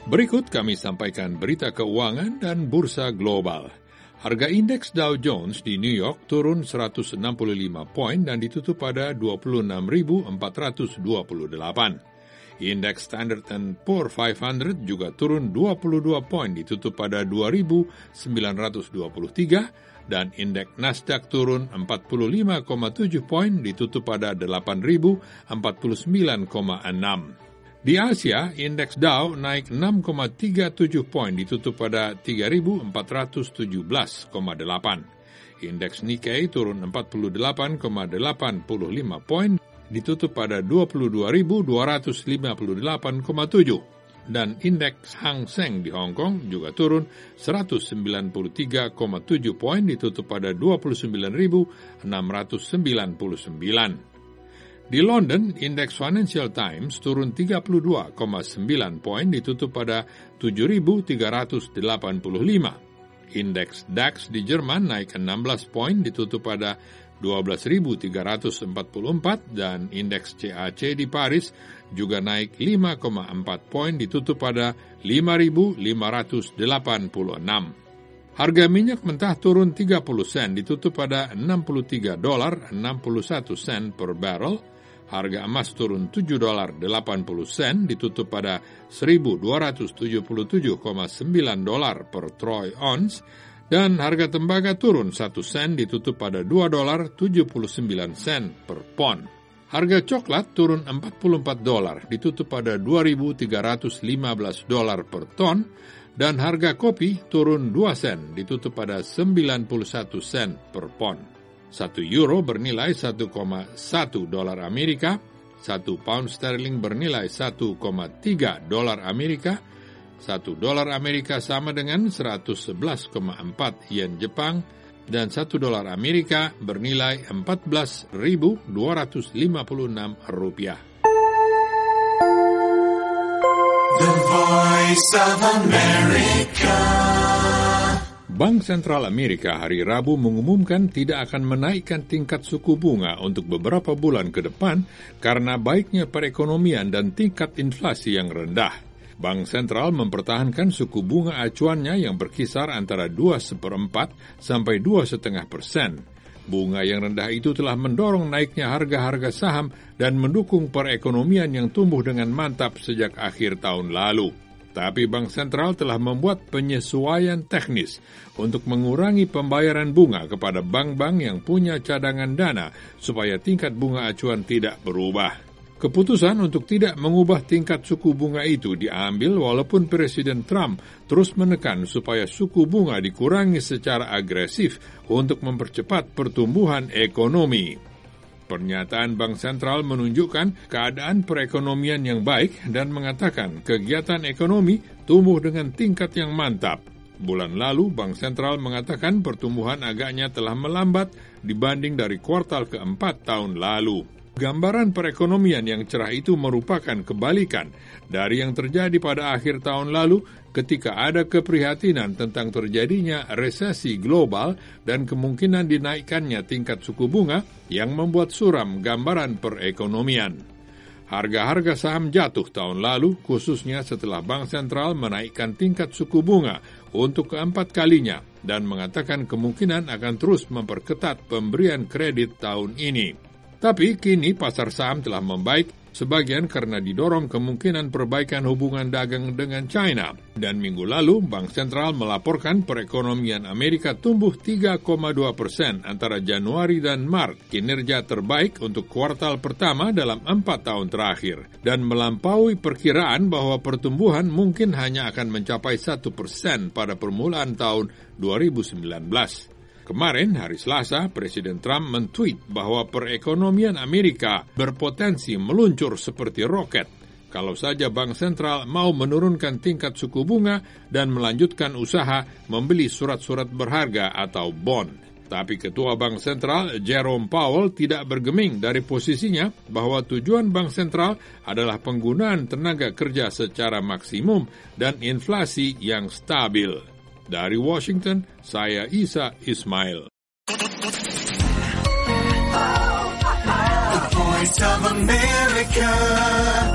Berikut kami sampaikan berita keuangan dan bursa global. Harga indeks Dow Jones di New York turun 165 poin dan ditutup pada 26.428. Indeks Standard & Poor 500 juga turun 22 poin ditutup pada 2.923 dan indeks Nasdaq turun 45,7 poin ditutup pada 8.049,6. Di Asia, indeks Dow naik 6,37 poin ditutup pada 3.417,8. Indeks Nikkei turun 48,85 poin ditutup pada 22.258,7. Dan indeks Hang Seng di Hong Kong juga turun 193,7 poin ditutup pada 29.699. Di London, indeks Financial Times turun 32,9 poin ditutup pada 7.385. Indeks DAX di Jerman naik 16 poin ditutup pada 12.344 dan indeks CAC di Paris juga naik 5,4 poin ditutup pada 5.586. Harga minyak mentah turun 30 sen ditutup pada $63.61 per barrel. Harga emas turun $7.80 ditutup pada $1.277,9 per troy ounce, dan harga tembaga turun 1 sen ditutup pada $2.79 per pon. Harga coklat turun $44 ditutup pada $2.315 per ton, dan harga kopi turun 2 sen ditutup pada 91 sen per pon. 1 euro bernilai $1,1 Amerika, 1 pound sterling bernilai $1,3 Amerika, 1 dolar Amerika sama dengan 111,4 yen Jepang, dan 1 dolar Amerika bernilai 14.256 rupiah. The Voice of America. Bank Sentral Amerika hari Rabu mengumumkan tidak akan menaikkan tingkat suku bunga untuk beberapa bulan ke depan karena baiknya perekonomian dan tingkat inflasi yang rendah. Bank Sentral mempertahankan suku bunga acuannya yang berkisar antara 2,4% sampai 2,5%. Bunga yang rendah itu telah mendorong naiknya harga-harga saham dan mendukung perekonomian yang tumbuh dengan mantap sejak akhir tahun lalu. Tapi Bank Sentral telah membuat penyesuaian teknis untuk mengurangi pembayaran bunga kepada bank-bank yang punya cadangan dana supaya tingkat bunga acuan tidak berubah. Keputusan untuk tidak mengubah tingkat suku bunga itu diambil walaupun Presiden Trump terus menekan supaya suku bunga dikurangi secara agresif untuk mempercepat pertumbuhan ekonomi. Pernyataan Bank Sentral menunjukkan keadaan perekonomian yang baik dan mengatakan kegiatan ekonomi tumbuh dengan tingkat yang mantap. Bulan lalu, Bank Sentral mengatakan pertumbuhan agaknya telah melambat dibanding dari kuartal keempat tahun lalu. Gambaran perekonomian yang cerah itu merupakan kebalikan dari yang terjadi pada akhir tahun lalu ketika ada keprihatinan tentang terjadinya resesi global dan kemungkinan dinaikkannya tingkat suku bunga yang membuat suram gambaran perekonomian. Harga-harga saham jatuh tahun lalu khususnya setelah Bank Sentral menaikkan tingkat suku bunga untuk keempat kalinya dan mengatakan kemungkinan akan terus memperketat pemberian kredit tahun ini. Tapi kini pasar saham telah membaik, sebagian karena didorong kemungkinan perbaikan hubungan dagang dengan China. Dan minggu lalu, Bank Sentral melaporkan perekonomian Amerika tumbuh 3,2% antara Januari dan Maret, kinerja terbaik untuk kuartal pertama dalam 4 tahun terakhir, dan melampaui perkiraan bahwa pertumbuhan mungkin hanya akan mencapai 1% pada permulaan tahun 2019. Kemarin, hari Selasa, Presiden Trump men-tweet bahwa perekonomian Amerika berpotensi meluncur seperti roket kalau saja Bank Sentral mau menurunkan tingkat suku bunga dan melanjutkan usaha membeli surat-surat berharga atau bond. Tapi Ketua Bank Sentral, Jerome Powell, tidak bergeming dari posisinya bahwa tujuan Bank Sentral adalah penggunaan tenaga kerja secara maksimum dan inflasi yang stabil. Dari Washington, saya Isa Ismail. The Voice of America.